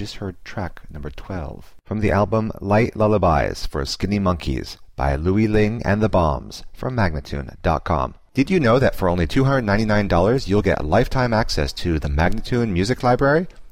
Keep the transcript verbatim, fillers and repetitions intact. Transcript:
just heard track number twelve from the album Light Lullabies for Skinny Monkeys by Louis Ling and the Bombs from Magnatune dot com. Did you know that for only two hundred ninety-nine dollars you'll get lifetime access to the Magnatune Music Library?